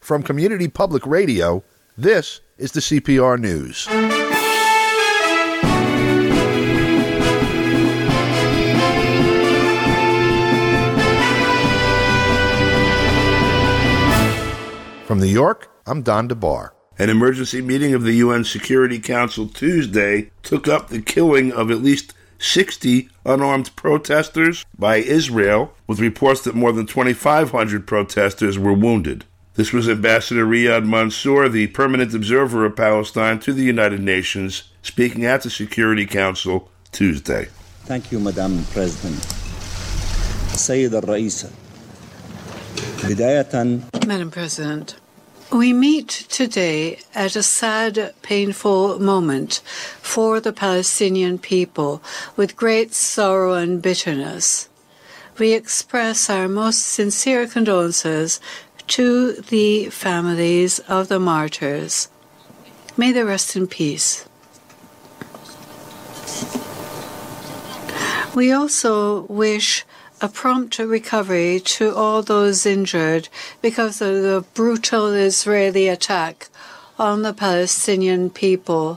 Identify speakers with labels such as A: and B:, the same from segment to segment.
A: From Community Public Radio, this is the CPR News. From New York, I'm Don DeBar.
B: An emergency meeting of the UN Security Council Tuesday took up the killing of at least 60 unarmed protesters by Israel, with reports that more than 2,500 protesters were wounded. This was Ambassador Riyad Mansour, the permanent observer of Palestine to the United Nations, speaking at the Security Council Tuesday.
C: Thank you, Madam President. Sayyid al-Raisa.
D: Madam President, we meet today at a sad, painful moment for the Palestinian people with great sorrow and bitterness. We express our most sincere condolences to the families of the martyrs. May they rest in peace. We also wish a prompt recovery to all those injured because of the brutal Israeli attack on the Palestinian people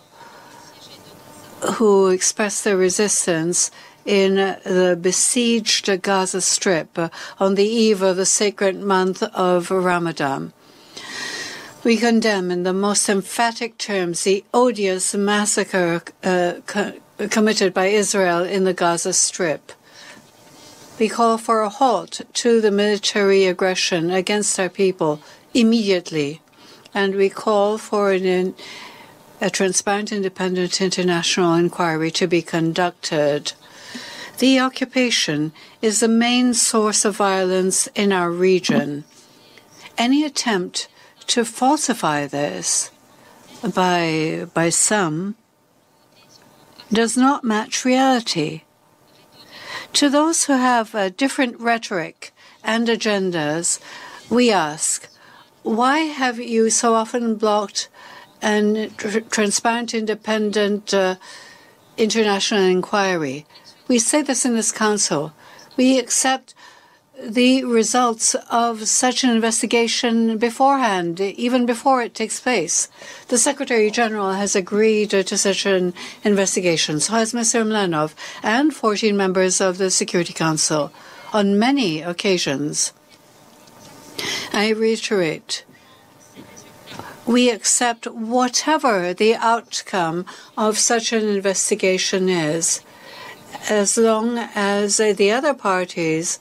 D: who expressed their resistance in the besieged Gaza Strip on the eve of the sacred month of Ramadan. We condemn in the most emphatic terms the odious massacre committed by Israel in the Gaza Strip. We call for a halt to the military aggression against our people immediately, and we call for a transparent, independent international inquiry to be conducted. The occupation is the main source of violence in our region. Any attempt to falsify this by some does not match reality. To those who have a different rhetoric and agendas, we ask, why have you so often blocked a transparent, independent international inquiry? We say this in this council. We accept the results of such an investigation beforehand, even before it takes place. The Secretary General has agreed to such an investigation. So has Mr. Mlanov and 14 members of the Security Council on many occasions. I reiterate, we accept whatever the outcome of such an investigation is, as long as the other parties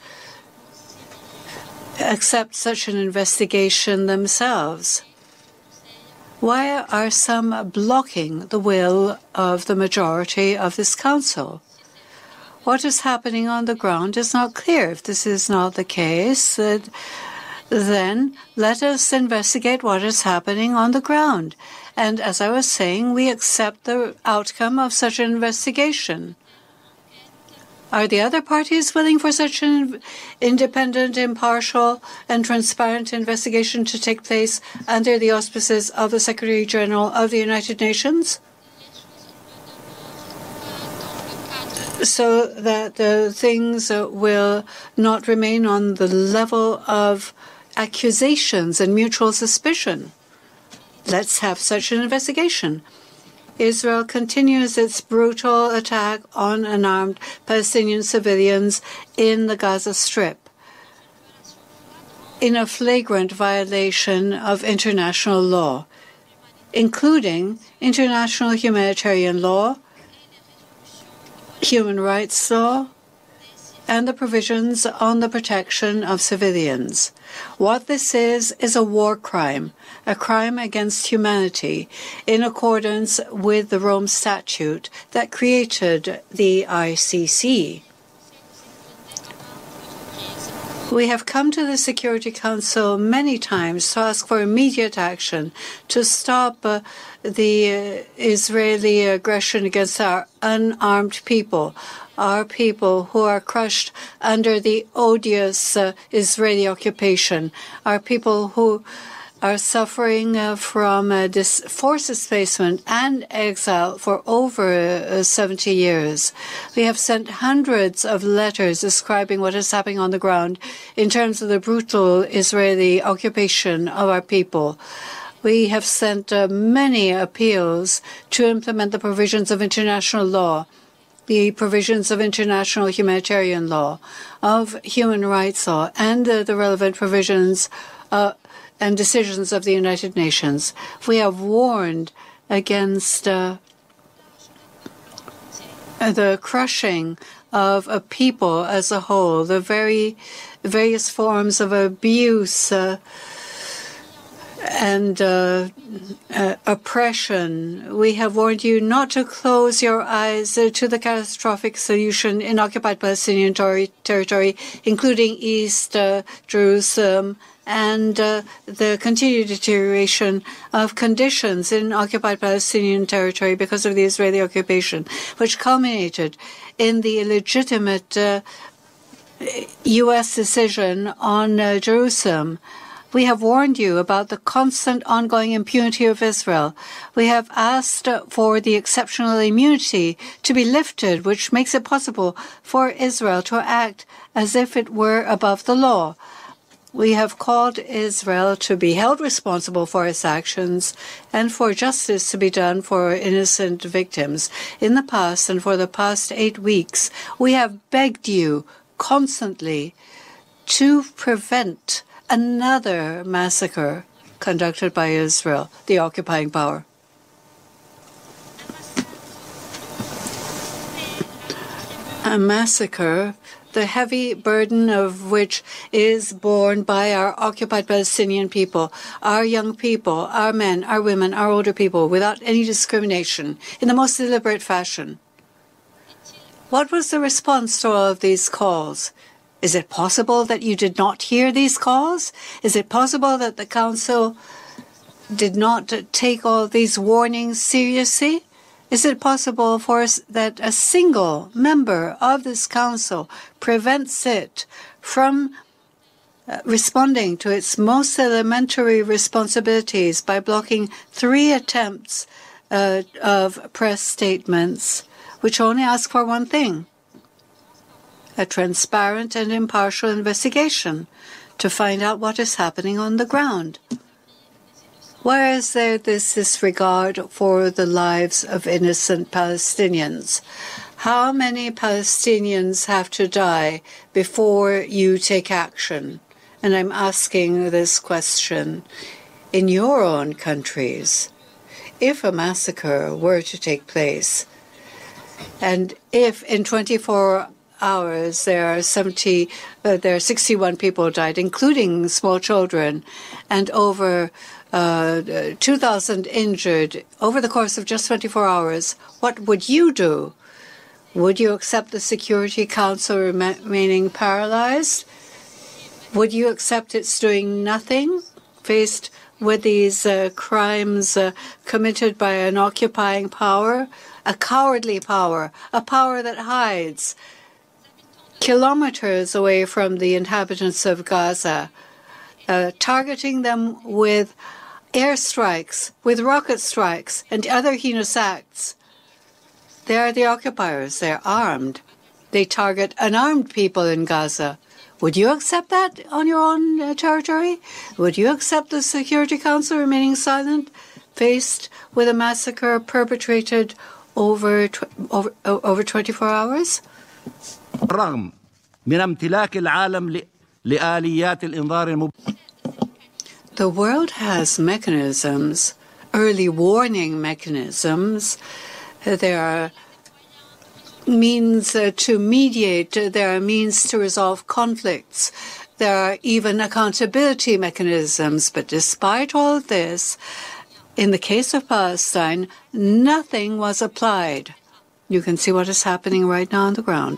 D: accept such an investigation themselves. Why are some blocking the will of the majority of this council? What is happening on the ground is not clear. If this is not the case, then let us investigate what is happening on the ground. And as I was saying, we accept the outcome of such an investigation. Are the other parties willing for such an independent, impartial, and transparent investigation to take place under the auspices of the Secretary General of the United Nations, so that things will not remain on the level of accusations and mutual suspicion? Let's have such an investigation. Israel continues its brutal attack on unarmed Palestinian civilians in the Gaza Strip, in a flagrant violation of international law, including international humanitarian law, human rights law, and the provisions on the protection of civilians. What this is a war crime, a crime against humanity, in accordance with the Rome Statute that created the ICC. We have come to the Security Council many times to ask for immediate action to stop the Israeli aggression against our unarmed people, our people who are crushed under the odious Israeli occupation, our people who are suffering from forced displacement and exile for over 70 years. We have sent hundreds of letters describing what is happening on the ground in terms of the brutal Israeli occupation of our people. We have sent many appeals to implement the provisions of international law, the provisions of international humanitarian law, of human rights law, and the relevant provisions and decisions of the United Nations. We have warned against the crushing of a people as a whole, the various forms of abuse and oppression. We have warned you not to close your eyes to the catastrophic solution in occupied Palestinian territory, including East Jerusalem, and the continued deterioration of conditions in occupied Palestinian territory because of the Israeli occupation, which culminated in the illegitimate U.S. decision on Jerusalem. We have warned you about the constant ongoing impunity of Israel. We have asked for the exceptional immunity to be lifted, which makes it possible for Israel to act as if it were above the law. We have called Israel to be held responsible for its actions and for justice to be done for innocent victims. In the past and for the past 8 weeks, we have begged you constantly to prevent another massacre conducted by Israel, the occupying power. A massacre, the heavy burden of which is borne by our occupied Palestinian people, our young people, our men, our women, our older people, without any discrimination, in the most deliberate fashion. What was the response to all of these calls? Is it possible that you did not hear these calls? Is it possible that the Council did not take all these warnings seriously? Is it possible for us that a single member of this Council prevents it from responding to its most elementary responsibilities by blocking 3 attempts of press statements, which only ask for one thing: a transparent and impartial investigation to find out what is happening on the ground? Why is there this disregard for the lives of innocent Palestinians? How many Palestinians have to die before you take action? And I'm asking this question in your own countries. If a massacre were to take place, and if in 24 hours there are 61 people died, including small children, and over 2,000 injured over the course of just 24 hours, what would you do? Would you accept the Security Council remaining paralyzed? Would you accept it's doing nothing faced with these crimes committed by an occupying power, a cowardly power, a power that hides kilometers away from the inhabitants of Gaza, targeting them with airstrikes, with rocket strikes, and other heinous acts? They are the occupiers. They're armed. They target unarmed people in Gaza. Would you accept that on your own territory? Would you accept the Security Council remaining silent, faced with a massacre perpetrated over 24 hours?
C: رغم من امتلاك العالم لآليات الإنذار
D: The world has mechanisms, early warning mechanisms. There are means to mediate. There are means to resolve conflicts. There are even accountability mechanisms. But despite all of this, in the case of Palestine, nothing was applied. You can see what is happening right now on the ground.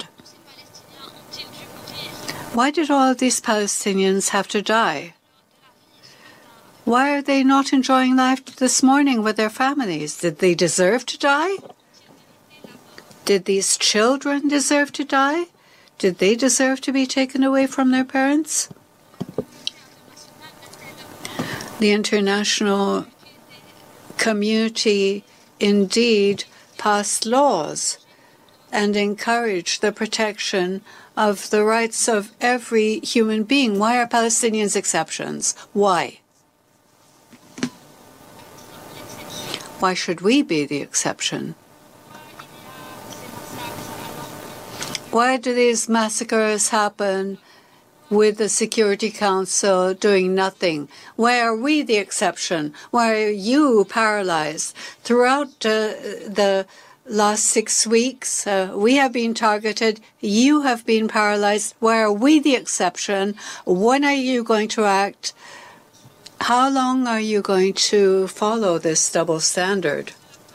D: Why did all of these Palestinians have to die? Why are they not enjoying life this morning with their families? Did they deserve to die? Did these children deserve to die? Did they deserve to be taken away from their parents? The international community indeed passed laws and encouraged the protection of the rights of every human being. Why are Palestinians exceptions? Why? Why should we be the exception? Why do these massacres happen with the Security Council doing nothing? Why are we the exception? Why are you paralyzed? Throughout the last 6 weeks, we have been targeted. You have been paralyzed. Why are we the exception? When are you going to act? How long are you going to follow this double standard?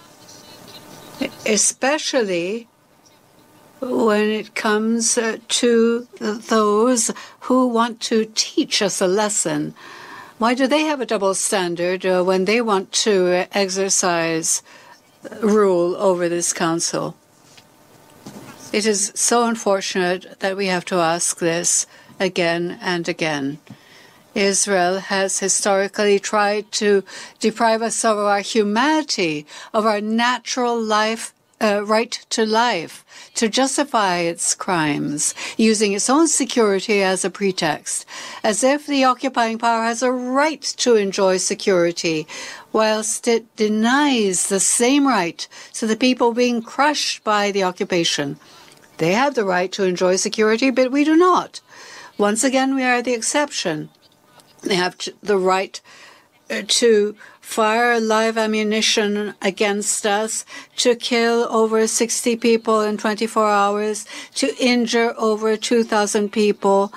D: Especially when it comes to those who want to teach us a lesson. Why do they have a double standard when they want to exercise rule over this council? It is so unfortunate that we have to ask this again and again. Israel has historically tried to deprive us of our humanity, of our natural life, right to life, to justify its crimes, using its own security as a pretext, as if the occupying power has a right to enjoy security, whilst it denies the same right to the people being crushed by the occupation. They have the right to enjoy security, but we do not. Once again, we are the exception. They have the right to fire live ammunition against us, to kill over 60 people in 24 hours, to injure over 2,000 people,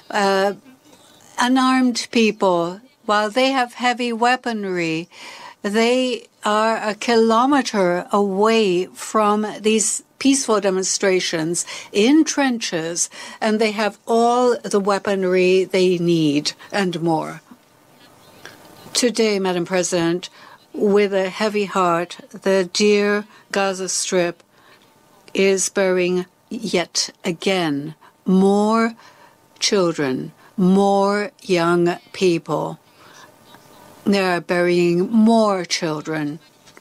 D: unarmed people. While they have heavy weaponry, they are a kilometer away from these peaceful demonstrations in trenches, and they have all the weaponry they need and more. Today, Madam President, with a heavy heart, the dear Gaza Strip is burying yet again more children, more young people. They are burying more children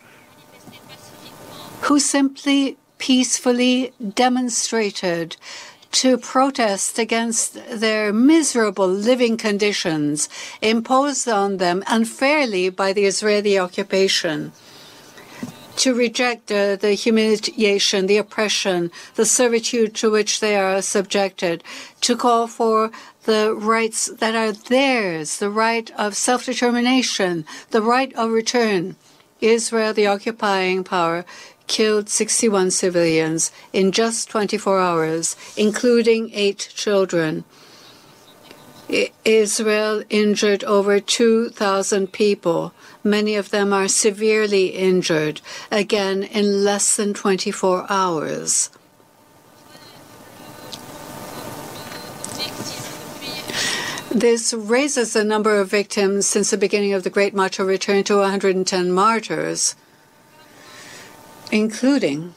D: who simply peacefully demonstrated to protest against their miserable living conditions imposed on them unfairly by the Israeli occupation, to reject the humiliation, the oppression, the servitude to which they are subjected, to call for the rights that are theirs, the right of self-determination, the right of return. Israel, the occupying power, killed 61 civilians in just 24 hours, including 8 children. Israel injured over 2,000 people. Many of them are severely injured, again in less than 24 hours. This raises the number of victims since the beginning of the Great March of Return to 110 martyrs, including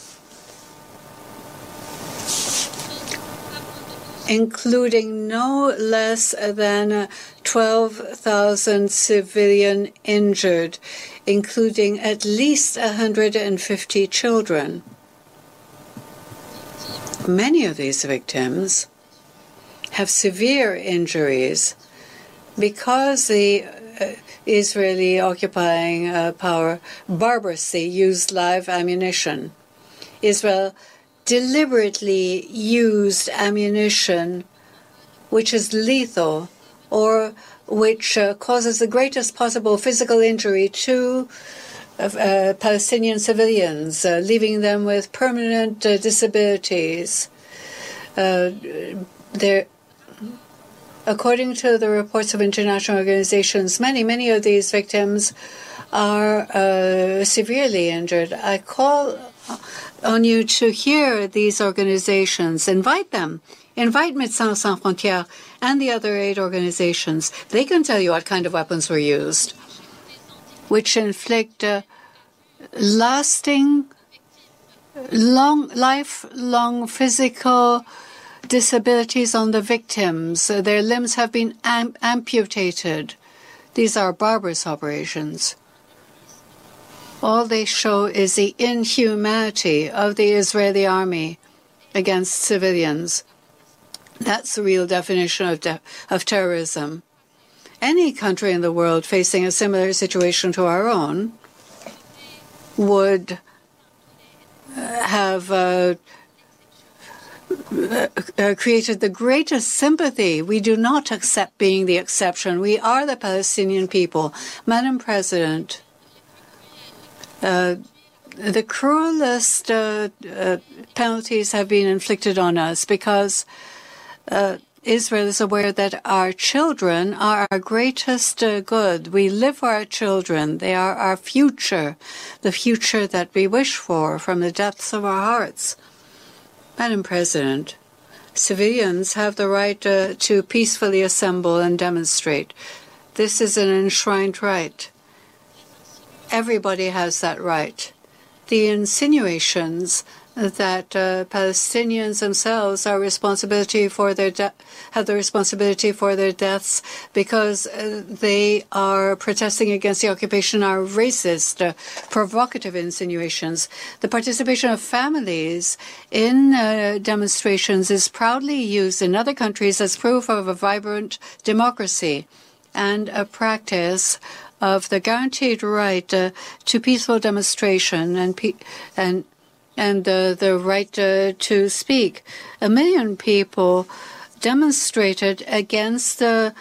D: no less than 12,000 civilian injured, including at least 150 children. Many of these victims have severe injuries because the Israeli occupying power barbarously used live ammunition. Israel deliberately used ammunition which is lethal or which causes the greatest possible physical injury to Palestinian civilians, leaving them with permanent disabilities. According to the reports of international organizations, many of these victims are severely injured. I call on you to hear these organizations. Invite them. Invite Médecins Sans Frontières and the other aid organizations. They can tell you what kind of weapons were used, which inflict lasting, lifelong physical disabilities on the victims. Their limbs have been amputated These are barbarous operations. All they show is the inhumanity of the Israeli army against civilians. That's the real definition of terrorism. Any country in the world facing a similar situation to our own would have created the greatest sympathy. We do not accept being the exception. We are the Palestinian people. Madam President, the cruelest penalties have been inflicted on us because Israel is aware that our children are our greatest good. We live for our children. They are our future, the future that we wish for from the depths of our hearts. Madam President, civilians have the right to peacefully assemble and demonstrate. This is an enshrined right. Everybody has that right. The insinuations that Palestinians themselves are responsibility for their have the responsibility for their deaths because they are protesting against the occupation are racist, provocative insinuations. The participation of families in demonstrations is proudly used in other countries as proof of a vibrant democracy and a practice of the guaranteed right to peaceful demonstration and the right to speak. 1 million people demonstrated against the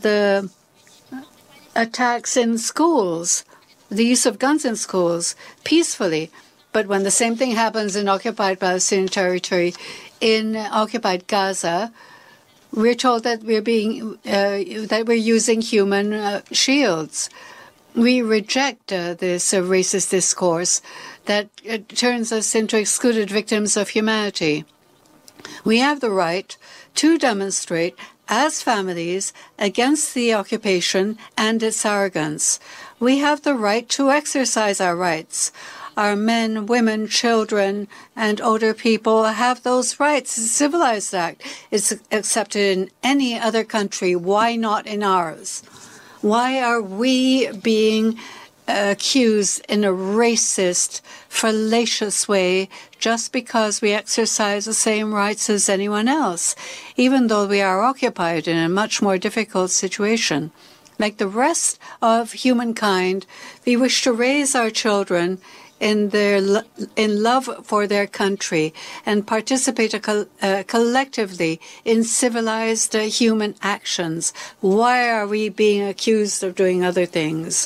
D: attacks in schools, the use of guns in schools, peacefully. But when the same thing happens in occupied Palestinian territory, in occupied Gaza, we're told that we're using human shields. We reject this racist discourse that turns us into excluded victims of humanity. We have the right to demonstrate as families against the occupation and its arrogance. We have the right to exercise our rights. Our men, women, children, and older people have those rights. It's a civilized act. It's accepted in any other country. Why not in ours? Why are we being accused in a racist, fallacious way just because we exercise the same rights as anyone else, even though we are occupied in a much more difficult situation? Like the rest of humankind, we wish to raise our children in love for their country and participate collectively in civilized human actions. Why are we being accused of doing other things?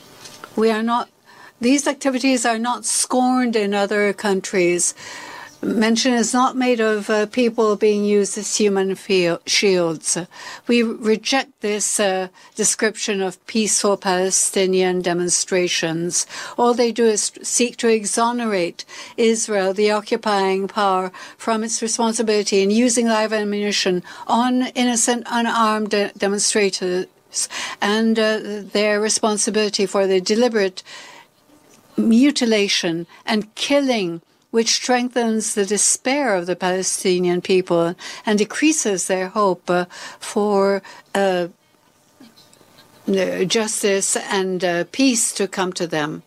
D: These activities are not scorned in other countries. Mention is not made of people being used as human shields. We reject this description of peaceful Palestinian demonstrations. All they do is seek to exonerate Israel, the occupying power, from its responsibility in using live ammunition on innocent, unarmed demonstrators and their responsibility for the deliberate mutilation and killing which strengthens the despair of the Palestinian people and decreases their hope for justice and peace to come to them.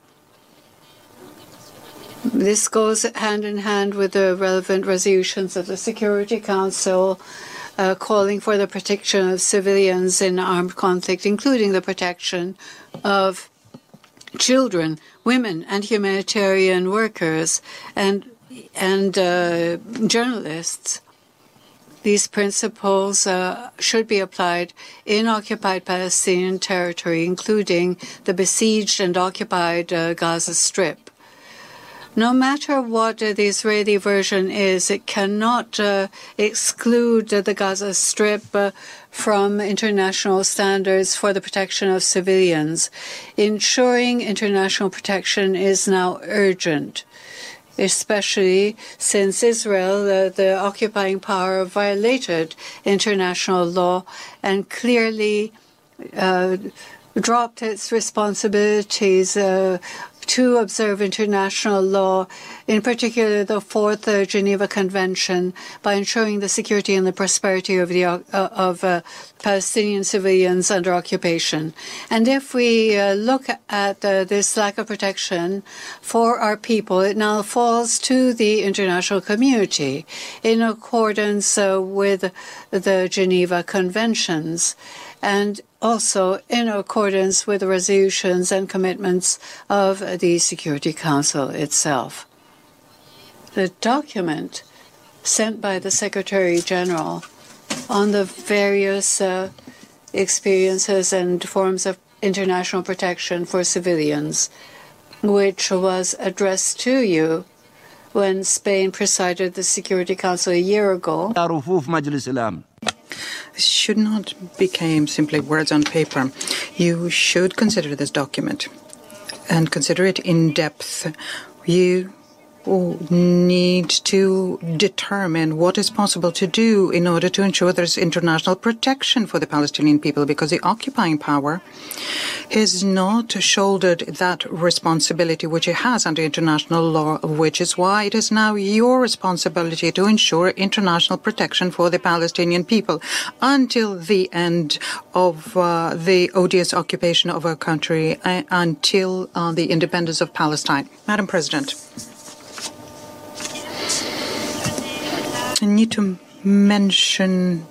D: This goes hand in hand with the relevant resolutions of the Security Council calling for the protection of civilians in armed conflict, including the protection of children, women, and humanitarian workers, and journalists. These principles should be applied in occupied Palestinian territory, including the besieged and occupied Gaza Strip. No matter what the Israeli version is, it cannot exclude the Gaza Strip from international standards for the protection of civilians. Ensuring international protection is now urgent, especially since Israel, the occupying power, violated international law and clearly dropped its responsibilities to observe international law, in particular the Fourth Geneva Convention, by ensuring the security and the prosperity of Palestinian civilians under occupation. And if we look at this lack of protection for our people, it now falls to the international community in accordance with the Geneva Conventions, and also in accordance with the resolutions and commitments of the Security Council itself. The document sent by the Secretary General on the various experiences and forms of international protection for civilians, which was addressed to you when Spain presided the Security Council a year ago,
E: should not become simply words on paper. You should consider this document and consider it in depth. You need to determine what is possible to do in order to ensure there's international protection for the Palestinian people, because the occupying power has not shouldered that responsibility which it has under international law, which is why it is now your responsibility to ensure international protection for the Palestinian people until the end of the odious occupation of our country, until the independence of Palestine. Madam President, I need to mention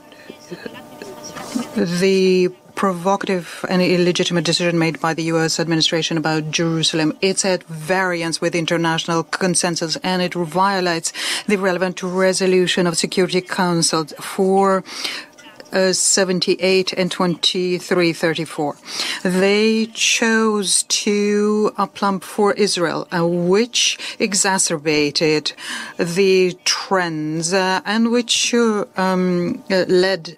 E: the provocative and illegitimate decision made by the U.S. administration about Jerusalem. It's at variance with international consensus, and it violates the relevant resolution of Security Council for 78 and 2334. They chose to plump for Israel, which exacerbated the trends and which led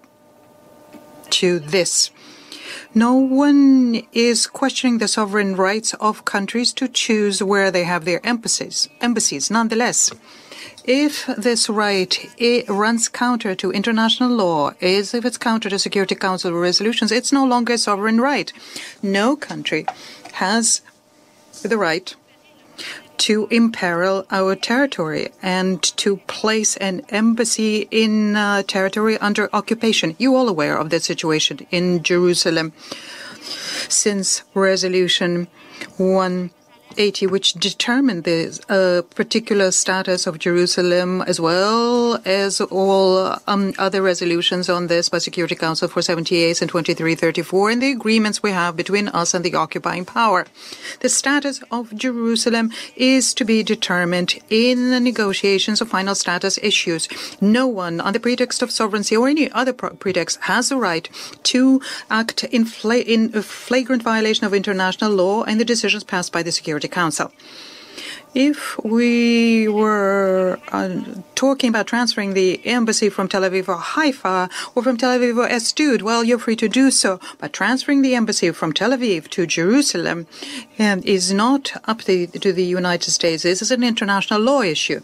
E: to this. No one is questioning the sovereign rights of countries to choose where they have their embassies. Nonetheless, if this right runs counter to international law, if it's counter to Security Council resolutions, it's no longer a sovereign right. No country has the right to imperil our territory and to place an embassy in territory under occupation. You all aware of the situation in Jerusalem since Resolution 180, which determined the particular status of Jerusalem, as well as all other resolutions on this by Security Council for 78 and 2334, and the agreements we have between us and the occupying power. The status of Jerusalem is to be determined in the negotiations of final status issues. No one, on the pretext of sovereignty or any other pretext, has the right to act in flagrant violation of international law and the decisions passed by the Security Council. If we were talking about transferring the embassy from Tel Aviv or Haifa or from Tel Aviv or Ashdod, well, you're free to do so. But transferring the embassy from Tel Aviv to Jerusalem is not up to the United States. This is an international law issue.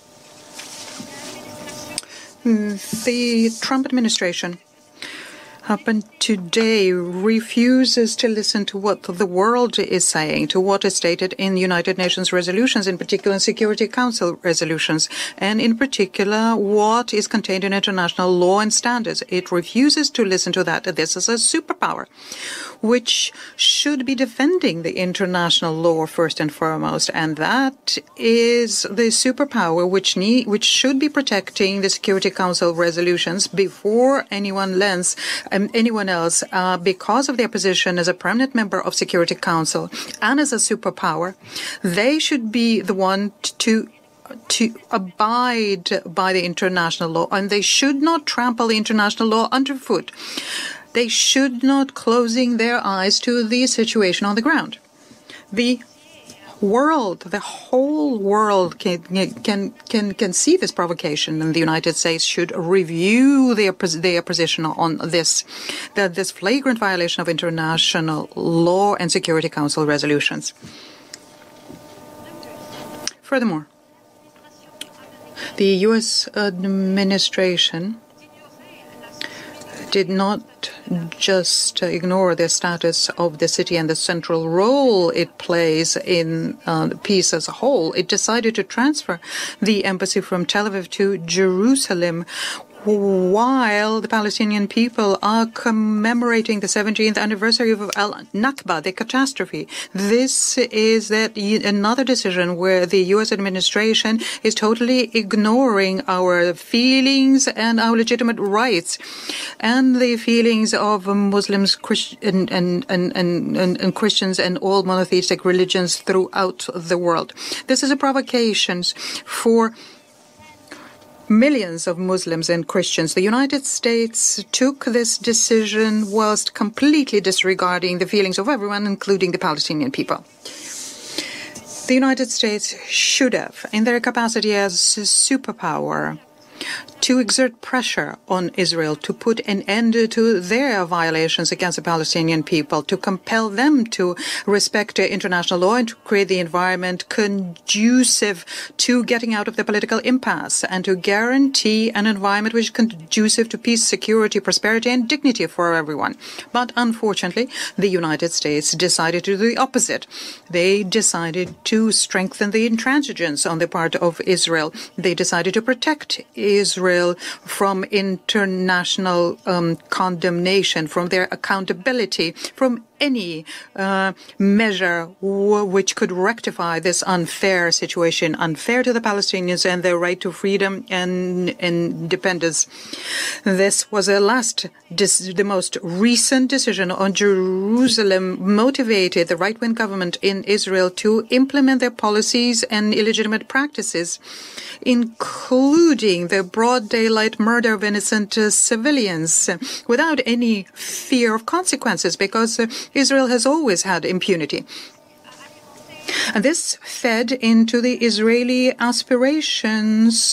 E: The Trump administration happened today refuses to listen to what the world is saying, to what is stated in United Nations resolutions, in particular in Security Council resolutions, and in particular what is contained in international law and standards. It refuses to listen to that. This is a superpower which should be defending the international law first and foremost, and that is the superpower which should be protecting the Security Council resolutions before anyone else, because of their position as a permanent member of Security Council and as a superpower. They should be the one to abide by the international law, and they should not trample the international law underfoot. They should not closing their eyes to the situation on the ground. The whole world can see this provocation, and the United States should review their position on this flagrant violation of international law and Security Council resolutions. Furthermore, the U.S. administration did not just ignore the status of the city and the central role it plays in peace as a whole. It decided to transfer the embassy from Tel Aviv to Jerusalem, while the Palestinian people are commemorating the 17th anniversary of Al-Nakba, the catastrophe. This is another decision where the U.S. administration is totally ignoring our feelings and our legitimate rights and the feelings of Muslims and Christians and all monotheistic religions throughout the world. This is a provocation for millions of Muslims and Christians. The United States took this decision whilst completely disregarding the feelings of everyone, including the Palestinian people. The United States should have, in their capacity as a superpower, to exert pressure on Israel to put an end to their violations against the Palestinian people, to compel them to respect international law and to create the environment conducive to getting out of the political impasse and to guarantee an environment which is conducive to peace, security, prosperity, and dignity for everyone. But unfortunately, the United States decided to do the opposite. They decided to strengthen the intransigence on the part of Israel. They decided to protect Israel from international condemnation, from their accountability, from any measure which could rectify this unfair situation, unfair to the Palestinians and their right to freedom and independence. This was the most recent decision on Jerusalem motivated the right-wing government in Israel to implement their policies and illegitimate practices, including the broad daylight murder of innocent civilians without any fear of consequences, because Israel has always had impunity. And this fed into the Israeli aspirations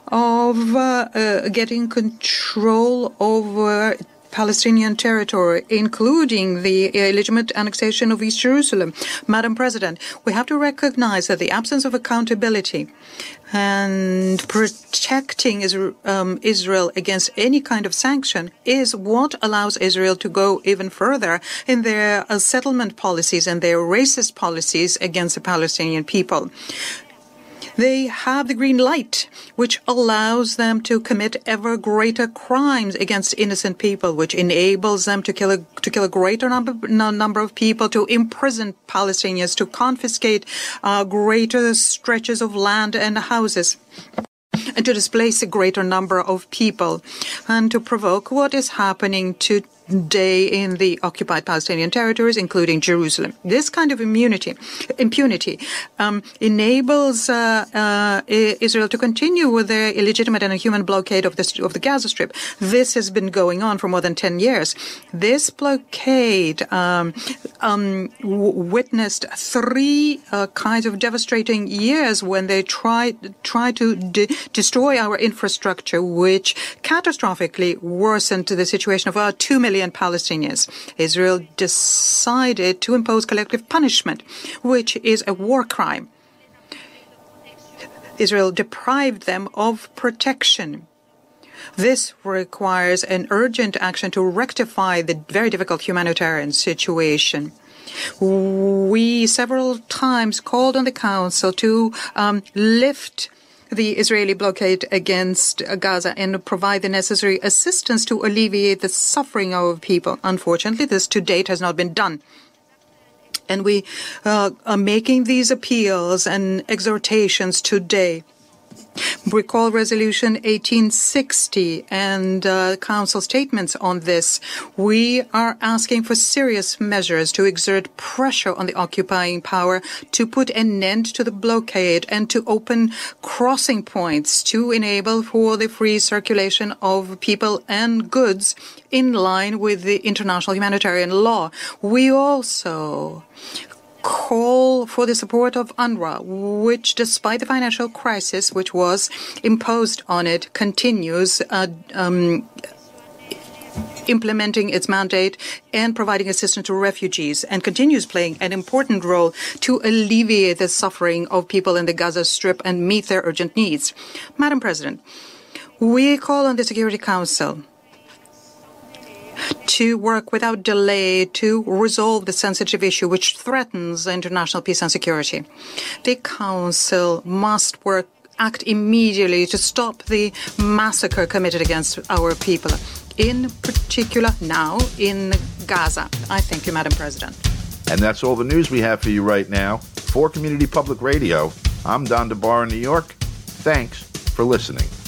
E: of getting control over Palestinian territory, including the illegitimate annexation of East Jerusalem. Madam President, we have to recognize that the absence of accountability and protecting Israel against any kind of sanction is what allows Israel to go even further in their settlement policies and their racist policies against the Palestinian people. They have the green light, which allows them to commit ever greater crimes against innocent people, which enables them to kill a greater number of people, to imprison Palestinians, to confiscate greater stretches of land and houses, and to displace a greater number of people, and to provoke what is happening today in the occupied Palestinian territories, including Jerusalem. This kind of impunity enables Israel to continue with their illegitimate and inhuman blockade of the Gaza Strip. This has been going on for more than 10 years. This blockade witnessed three kinds of devastating years when they tried to destroy our infrastructure, which catastrophically worsened the situation of our 2 million Palestinians. Israel decided to impose collective punishment, which is a war crime. Israel deprived them of protection. This requires an urgent action to rectify the very difficult humanitarian situation. We several times called on the Council to lift the Israeli blockade against Gaza and provide the necessary assistance to alleviate the suffering of people. Unfortunately, this to date has not been done. And we are making these appeals and exhortations today. Recall Resolution 1860 and Council statements on this. We are asking for serious measures to exert pressure on the occupying power to put an end to the blockade and to open crossing points to enable for the free circulation of people and goods in line with the international humanitarian law. We also call for the support of UNRWA, which, despite the financial crisis which was imposed on it, continues implementing its mandate and providing assistance to refugees, and continues playing an important role to alleviate the suffering of people in the Gaza Strip and meet their urgent needs. Madam President, we call on the Security Council to work without delay to resolve the sensitive issue which threatens international peace and security. The Council must act immediately to stop the massacre committed against our people, in particular now in Gaza. I thank you, Madam President.
A: And that's all the news we have for you right now. For Community Public Radio, I'm Don DeBar in New York. Thanks for listening.